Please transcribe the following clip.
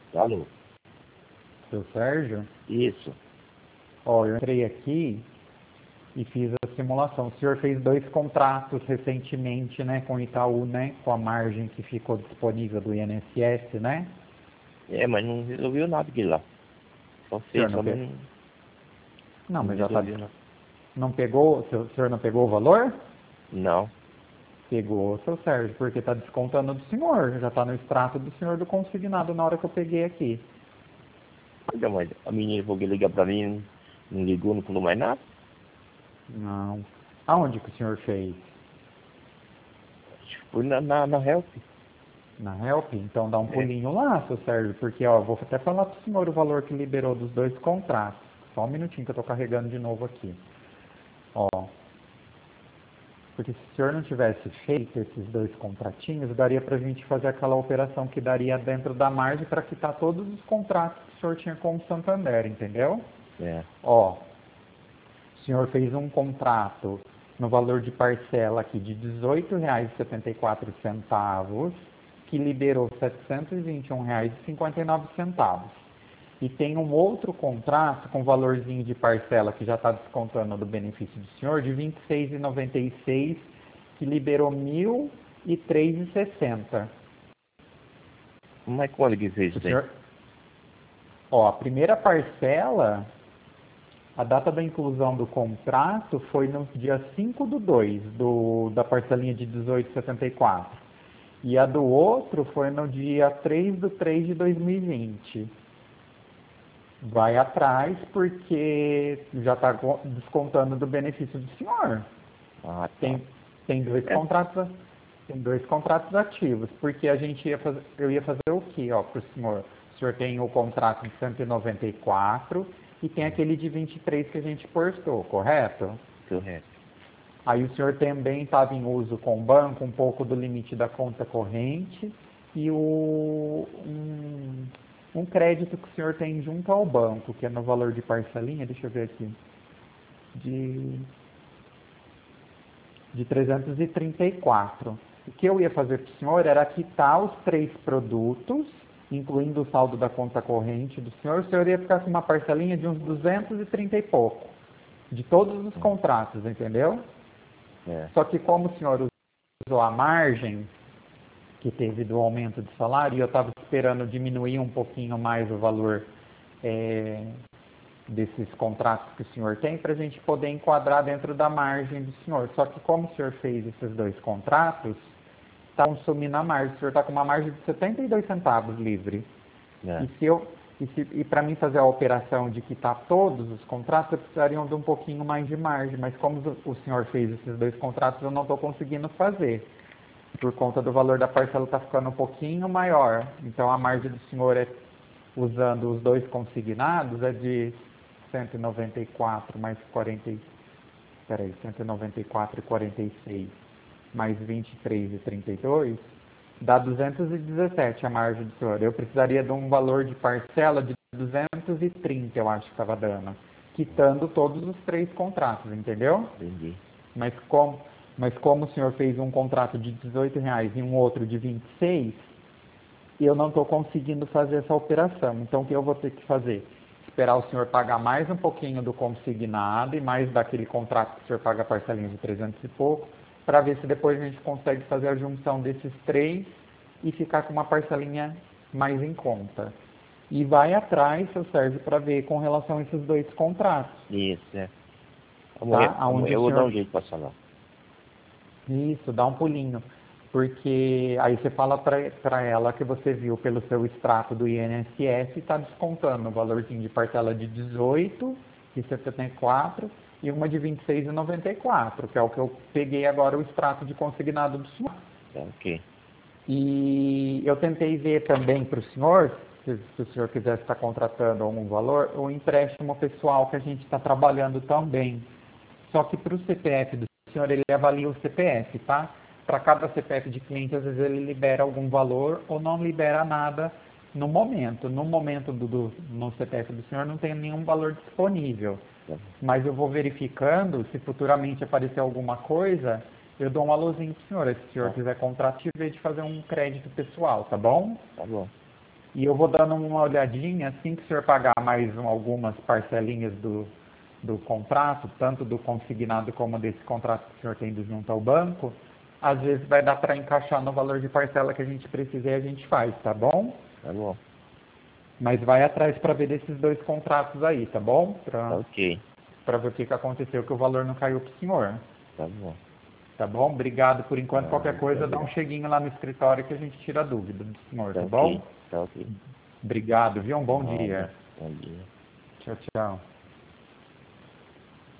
Alô? Seu Sérgio? Isso. Ó, eu entrei aqui e fiz a simulação. O senhor fez 2 contratos recentemente, né, com o Itaú, né, com a margem que ficou disponível do INSS, né? É, mas não resolveu nada aqui lá. Só O fez, senhor só não pegou? Não, não mas já tá... resolveu nada. Não pegou? O senhor não pegou o valor? Não. Pegou, seu Sérgio, porque tá descontando do senhor. Já tá no extrato do senhor do consignado na hora que eu peguei aqui. Olha, mas a menina foi ligar pra mim, não ligou, não falou mais nada. Não. Aonde que o senhor fez? Acho que foi na Help. Na Help? Então dá um É. pulinho lá, seu Sérgio, porque ó, vou até falar pro senhor o valor que liberou dos 2 contratos. Só um minutinho que eu tô carregando de novo aqui. Ó, porque se o senhor não tivesse feito esses 2 contratinhos, daria pra gente fazer aquela operação que daria dentro da margem para quitar todos os contratos que o senhor tinha com o Santander, entendeu? É. Ó, o senhor fez um contrato no valor de parcela aqui de R$ 18,74, que liberou R$ 721,59. E tem um outro contrato com valorzinho de parcela que já está descontando do benefício do senhor de R$ 26,96, que liberou R$ 1.003,60. Mas quando que fez O isso aí? senhor, ó, a primeira parcela, a data da inclusão do contrato foi no dia 5/2, da parcelinha de 18,74. E a do outro foi no dia 3/3 de 2020. Vai atrás porque já está descontando do benefício do senhor. Ah, tá. Tem, tem dois É. contratos, tem 2 contratos ativos, porque a gente eu ia fazer o quê, ó, para o senhor? O senhor tem o contrato de 194 e tem aquele de 23 que a gente postou, correto? Correto. Aí o senhor também estava em uso com o banco, um pouco do limite da conta corrente e um crédito que o senhor tem junto ao banco, que é no valor de parcelinha, deixa eu ver aqui, de, de 334. O que eu ia fazer para o senhor era quitar os 3 produtos, incluindo o saldo da conta corrente do senhor ia ficar com uma parcelinha de uns 230 e pouco, de todos os contratos, entendeu? É. Só que como o senhor usou a margem que teve do aumento de salário, e eu estava esperando diminuir um pouquinho mais o valor desses contratos que o senhor tem, para a gente poder enquadrar dentro da margem do senhor. Só que como o senhor fez esses 2 contratos, está consumindo a margem. O senhor está com uma margem de 72 centavos livre. É. E para mim fazer a operação de quitar todos os contratos, eu precisaria de um pouquinho mais de margem. Mas como o senhor fez esses 2 contratos, eu não estou conseguindo fazer. Por conta do valor da parcela está ficando um pouquinho maior. Então a margem do senhor, usando os 2 consignados, é de 194 mais 40, peraí, 194,46 mais 23,32, dá 217 a margem do senhor. Eu precisaria de um valor de parcela de 230, eu acho que estava dando, quitando todos os 3 contratos, entendeu? Entendi. Mas como o senhor fez um contrato de R$ 18 e um outro de 26, eu não estou conseguindo fazer essa operação. Então o que eu vou ter que fazer? Esperar o senhor pagar mais um pouquinho do consignado e mais daquele contrato que o senhor paga a parcelinha de 300 e pouco, para ver se depois a gente consegue fazer a junção desses 3 e ficar com uma parcelinha mais em conta. E vai atrás, seu Sérgio, para ver com relação a esses 2 contratos, Isso, é. tá? Aonde Eu o vou dar senhor... um jeito pra falar. Isso, dá um pulinho. Porque aí você fala para ela que você viu pelo seu extrato do INSS e está descontando o valorzinho de parcela de 18,74 e uma de 26,94, que é o que eu peguei agora o extrato de consignado do senhor. Tá, ok. E eu tentei ver também para o senhor, se o senhor quiser estar contratando algum valor, o empréstimo pessoal que a gente está trabalhando também. Só que para o CPF do senhor, ele avalia o CPF, tá? Para cada CPF de cliente, às vezes ele libera algum valor ou não libera nada no momento. No momento no CPF do senhor não tem nenhum valor disponível. Tá, Mas eu vou verificando, se futuramente aparecer alguma coisa, eu dou um alôzinho pro senhor. Se o senhor tá, quiser contratar, de fazer um crédito pessoal, tá bom? tá bom. E eu vou dando uma olhadinha, assim que o senhor pagar mais algumas parcelinhas do contrato, tanto do consignado como desse contrato que o senhor tem junto ao banco, às vezes vai dar para encaixar no valor de parcela que a gente precisa e a gente faz, tá bom? Tá bom. Mas vai atrás para ver desses 2 contratos aí, tá bom? Tá ok. Para ver o que aconteceu, que o valor não caiu para o senhor. Tá bom. Tá bom? Obrigado por enquanto. Qualquer coisa, dá um Obrigado. cheguinho lá no escritório que a gente tira a dúvida do senhor, Tá tá ok. bom? Tá ok. Obrigado, viu? Um bom Nada. dia. Bom dia. Tchau, tchau.